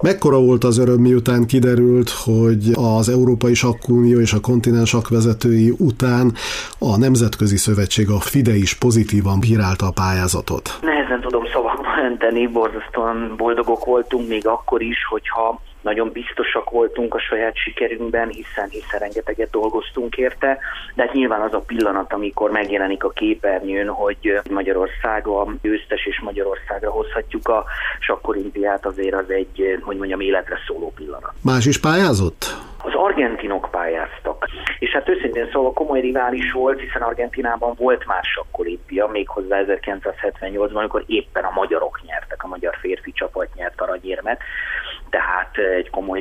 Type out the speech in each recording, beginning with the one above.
Mekkora volt az öröm, miután kiderült, hogy az Európai Sakkunió és a kontinens sakkvezetői után a Nemzetközi Szövetség, a FIDE is pozitívan bírálta a pályázatot? Nehezen tudom szavakba önteni, borzasztóan boldogok voltunk még akkor is, hogyha nagyon biztosak voltunk a saját sikerünkben, hiszen rengeteget dolgoztunk érte, de hát nyilván az a pillanat, amikor megjelenik a képernyőn, hogy Magyarország a győztes és Magyarországra hozhatjuk a sakkolimpiát, azért az egy, hogy mondjam, életre szóló pillanat. Más is pályázott? Az argentinok pályáztak, és hát őszintén szóval komoly rivális volt, hiszen Argentinában volt már sakkolimpia, méghozzá 1978-ban, amikor éppen a magyarok nyertek, a magyar férfi csapat nyert aranyérmet, tehát egy komoly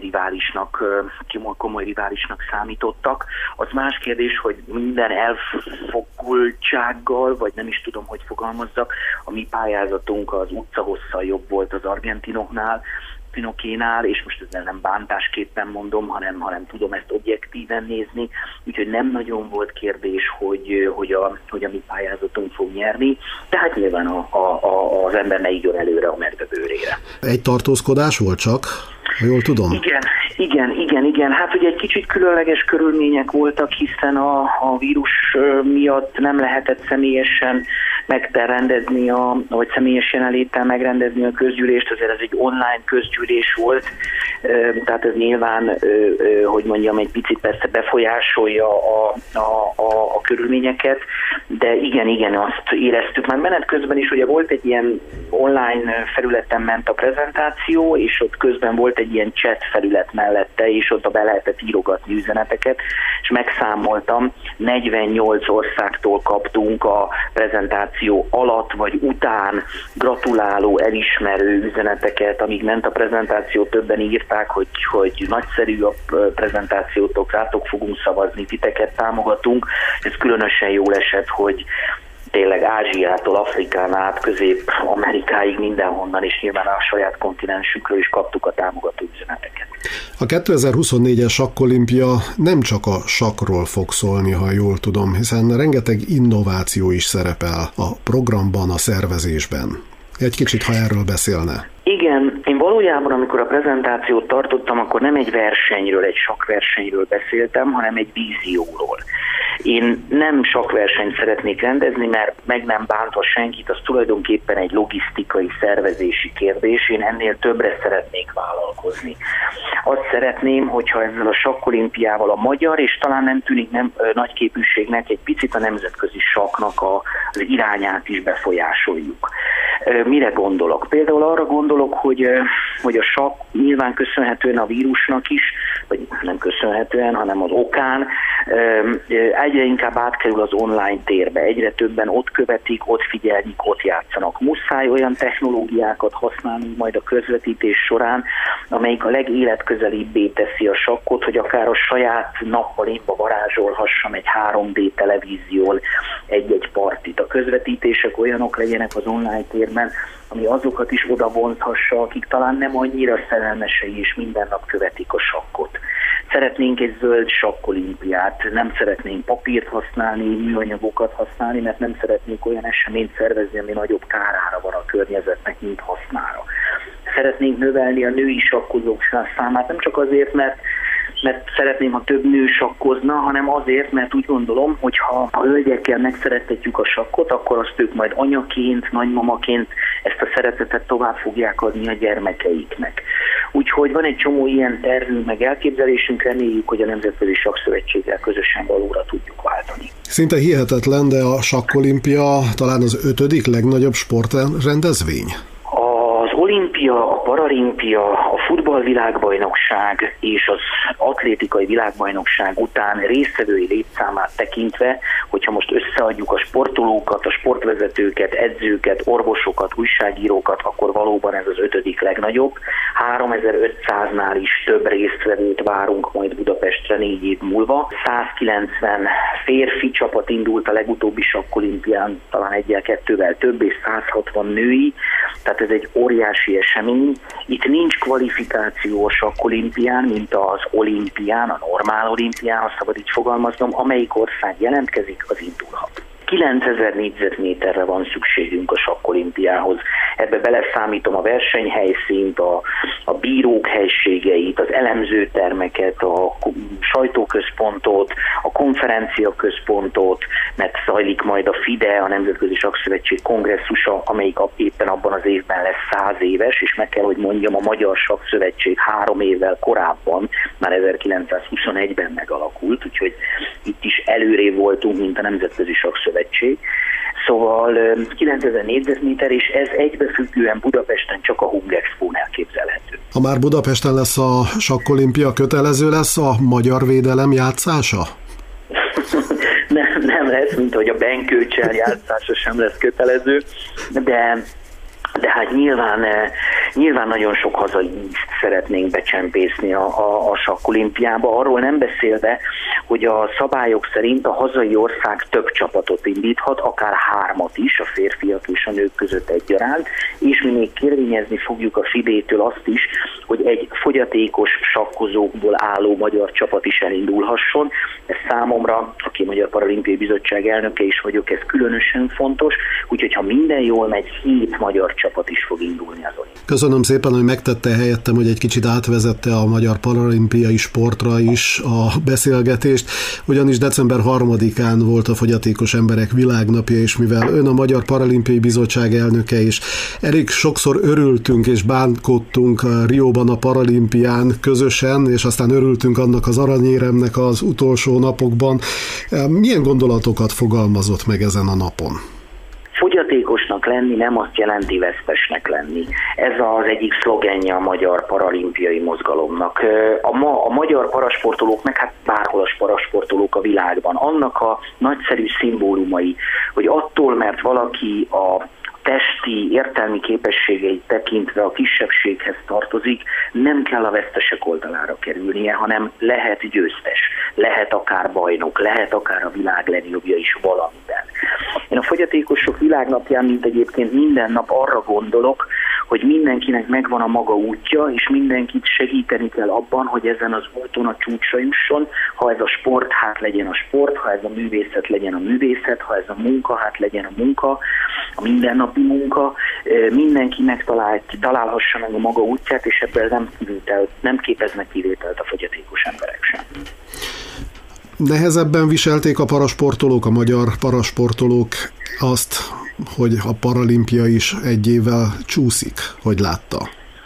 riválisnak számítottak. Az más kérdés, hogy minden elfogultsággal, vagy nem is tudom, hogy fogalmazzak, a mi pályázatunk az utcahosszal jobb volt az argentinoknál, Pinokénál, és most ezzel nem bántásképpen mondom, hanem tudom ezt objektíven nézni, úgyhogy nem nagyon volt kérdés, hogy a mi pályázatunk fog nyerni, tehát nyilván az ember ne igyon előre a medve bőrére. Egy tartózkodás volt csak, ha jól tudom? Igen. Hát ugye egy kicsit különleges körülmények voltak, hiszen a vírus miatt nem lehetett személyesen megrendezni, vagy személyes jelenléttel megrendezni a közgyűlést, azért ez egy online közgyűlés volt, tehát ez nyilván, hogy mondjam, egy picit persze befolyásolja a körülményeket, de igen, azt éreztük. Már menet közben is ugye volt egy ilyen online felületen ment a prezentáció, és ott közben volt egy ilyen chat felület mellette, és ott be lehetett írogatni üzeneteket, és megszámoltam, 48 országtól kaptunk a prezentáció alatt vagy után gratuláló, elismerő üzeneteket, amíg ment a prezentáció, többen írták, hogy nagyszerű a prezentációtok, rátok fogunk szavazni, titeket támogatunk. Ez különösen jól esett, hogy tényleg Ázsiától, Afrikán át, Közép-Amerikáig mindenhonnan, és nyilván a saját kontinensünkről is kaptuk a támogató üzeneteket. A 2024-es sakkolimpia nem csak a sakkról fog szólni, ha jól tudom, hiszen rengeteg innováció is szerepel a programban, a szervezésben. Egy kicsit, ha erről beszélne. Igen, én valójában, amikor a prezentációt tartottam, akkor nem egy versenyről, egy sakkversenyről beszéltem, hanem egy vízióról. Én nem sakkversenyt szeretnék rendezni, mert meg nem bántva senkit, az tulajdonképpen egy logisztikai, szervezési kérdés. Én ennél többre szeretnék vállalkozni. Azt szeretném, hogyha ezzel a sakkolimpiával a magyar, és talán nem tűnik nagy képűségnek, egy picit a nemzetközi sakknak az irányát is befolyásoljuk. Mire gondolok? Például arra gondolok, hogy a sakk nyilván köszönhetően a vírusnak is, vagy nem köszönhetően, hanem az okán, egyre inkább átkerül az online térbe. Egyre többen ott követik, ott figyelik, ott játszanak. Muszáj olyan technológiákat használni majd a közvetítés során, amelyik a legéletközelibbé teszi a sakkot, hogy akár a saját nappalimba varázsolhassam egy 3D televízión egy-egy partit. A közvetítések olyanok legyenek az online térben, ami azokat is oda vonzhassa, akik talán nem annyira szerelmesei és minden nap követik a sakkot. Szeretnénk egy zöld sakkolimpiát, nem szeretnénk papírt használni, műanyagokat használni, mert nem szeretnénk olyan eseményt szervezni, ami nagyobb kárára van a környezetnek, mint hasznára. Szeretnénk növelni a női sakkozók számát, nem csak azért, mert szeretném, ha több nő sakkozna, hanem azért, mert úgy gondolom, hogy ha a hölgyekkel megszerettetjük a sakkot, akkor azt ők majd anyaként, nagymamaként ezt a szeretetet tovább fogják adni a gyermekeiknek. Úgyhogy van egy csomó ilyen tervünk, meg elképzelésünk, reméljük, hogy a Nemzetközi Sakkszövetséggel közösen valóra tudjuk váltani. Szinte hihetetlen, de a sakkolimpia talán az 5. legnagyobb sportrendezvény? Az olimpia, a paralimpia, a futballvilágbajnokság és az atlétikai világbajnokság után résztvevői létszámát tekintve, hogyha most összeadjuk a sportolókat, a sportvezetőket, edzőket, orvosokat, újságírókat, akkor valóban ez az 5. legnagyobb. 3500-nál is több résztvevőt várunk majd Budapestre 4 év múlva. 190 férfi csapat indult a legutóbbi sakkolimpián, talán 1-2-vel több, és 160 női, tehát ez egy óriási esemény. Itt nincs kvalifikáció a sakkolimpián, mint az olimpián, a normál olimpián, ha szabad így fogalmaznom, amelyik ország jelentkezik, az indulhat. 9000 négyzetméterre van szükségünk a sakkolimpiához. ebbe beleszámítom a versenyhelyszínt, a bírók helységeit, az elemzőtermeket, a sajtóközpontot, a konferenciaközpontot, mert zajlik majd a FIDE, a Nemzetközi Sakkszövetség kongresszusa, amelyik éppen abban az évben lesz 100 éves, és meg kell, hogy mondjam, a Magyar Sakkszövetség 3 évvel korábban, már 1921-ben megalakult, úgyhogy itt is előrébb voltunk, mint a Nemzetközi Sakkszövetség. Szóval 9000 négyzetméter, és ez egybefüggően Budapesten csak a Hungexpón elképzelhető. Ha már Budapesten lesz a sakkolimpia, kötelező lesz a magyar védelem játszása? Nem lesz, mint hogy a benkőcsel játszása sem lesz kötelező, de hát nyilván nagyon sok hazai ízt szeretnénk becsempészni a sakkolimpiába, arról nem beszélve, hogy a szabályok szerint a hazai ország több csapatot indíthat, akár 3 is, a férfiak és a nők között egyaránt, és mi még kérvényezni fogjuk a FIDE-től azt is, hogy egy fogyatékos sakkozókból álló magyar csapat is elindulhasson. Ez számomra, aki a Magyar Paralimpiai Bizottság elnöke is vagyok, ez különösen fontos, úgyhogy ha minden jól megy, 7 magyar csapat is fog indulni az olimpián. Köszönöm szépen, hogy megtette helyettem, hogy egy kicsit átvezette a magyar paralimpiai sportra is a beszélgetést, ugyanis december 3-án volt a Fogyatékos Emberek Világnapja, és mivel ön a Magyar Paralimpiai Bizottság elnöke is, elég sokszor örültünk és bánkodtunk Rióban a paralimpián közösen, és aztán örültünk annak az aranyéremnek az utolsó napokban. Milyen gondolatokat fogalmazott meg ezen a napon? Fogyatékosnak lenni nem azt jelenti vesztesnek lenni. Ez az egyik szlogenje a magyar paralimpiai mozgalomnak. A magyar parasportolók, meg hát bárhol a parasportolók a világban, annak a nagyszerű szimbólumai, hogy attól, mert valaki a testi, értelmi képességeit tekintve a kisebbséghez tartozik, nem kell a vesztesek oldalára kerülnie, hanem lehet győztes, lehet akár bajnok, lehet akár a világ legjobbja is valamiben. Én a Fogyatékosok Világnapján, mint egyébként minden nap arra gondolok, hogy mindenkinek megvan a maga útja, és mindenkit segíteni kell abban, hogy ezen az úton a csúcsra jusson. Ha ez a sport, hát legyen a sport, ha ez a művészet, legyen a művészet, ha ez a munka, hát legyen a munka, a mindennapi munka. Mindenki találhassa meg a maga útját, és ebből nem képeznek kivételt a fogyatékos emberek sem. Nehezebben viselték a parasportolók, a magyar parasportolók azt, hogy a paralimpia is egy évvel csúszik, hogy látta?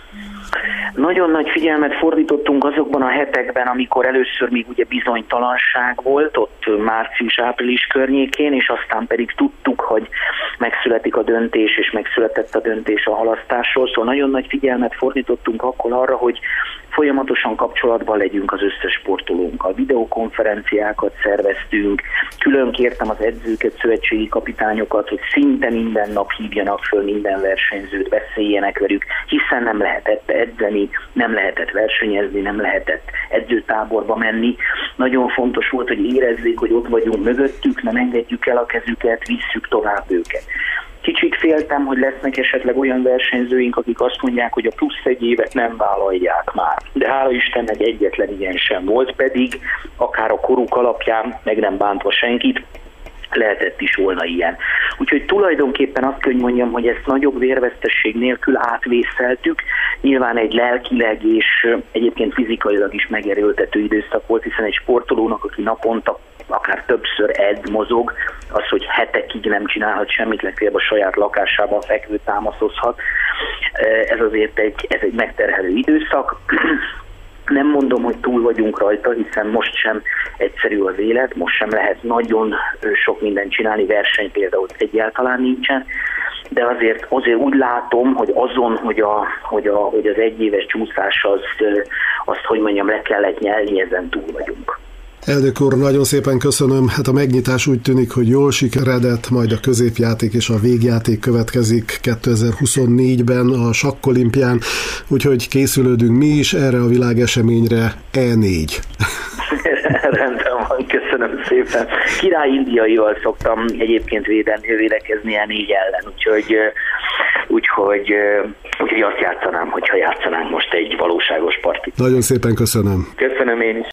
Nagyon nagy figyelmet fordítottunk azokban a hetekben, amikor először még ugye bizonytalanság volt, ott március-április környékén, és aztán pedig tudtuk, hogy megszületik a döntés, és megszületett a döntés a halasztásról. Szóval nagyon nagy figyelmet fordítottunk akkor arra, hogy folyamatosan kapcsolatban legyünk az összes sportolónkkal. Videokonferenciákat szerveztünk, külön kértem az edzőket, szövetségi kapitányokat, hogy szinte minden nap hívjanak föl minden versenyzőt, beszéljenek velük, hiszen nem lehetett edzeni, nem lehetett versenyezni, nem lehetett edzőtáborba menni. Nagyon fontos volt, hogy érezzék, hogy ott vagyunk mögöttük, nem engedjük el a kezüket, visszük tovább őket. Kicsit féltem, hogy lesznek esetleg olyan versenyzőink, akik azt mondják, hogy a plusz 1 évet nem vállalják már. De hála Istennek egyetlen ilyen sem volt, pedig akár a koruk alapján, meg nem bántva senkit, lehetett is volna ilyen. Úgyhogy tulajdonképpen azt kell, hogy mondjam, hogy ezt nagyobb vérvesztesség nélkül átvészeltük. Nyilván egy lelkileg és egyébként fizikailag is megerőltető időszak volt, hiszen egy sportolónak, aki naponta akár többször edz, mozog, az, hogy hetekig nem csinálhat semmit, legfeljebb a saját lakásában fekvő támaszozhat. Ez azért egy megterhelő időszak. Nem mondom, hogy túl vagyunk rajta, hiszen most sem egyszerű az élet, most sem lehet nagyon sok mindent csinálni, verseny például egyáltalán nincsen, de azért úgy látom, hogy azon, hogy az 1 éves csúszás azt, hogy mondjam, le kellett nyelni, ezen túl vagyunk. Elnök úr, nagyon szépen köszönöm. Hát a megnyitás úgy tűnik, hogy jól sikeredett, majd a középjáték és a végjáték következik 2024-ben a sakkolimpián, úgyhogy készülődünk mi is erre a világeseményre. E4. Rendben van, köszönöm szépen. Király indiaival szoktam egyébként védekezni E4 ellen, úgyhogy azt játszanám, hogyha játszanánk most egy valóságos partit. Nagyon szépen köszönöm. Köszönöm én is.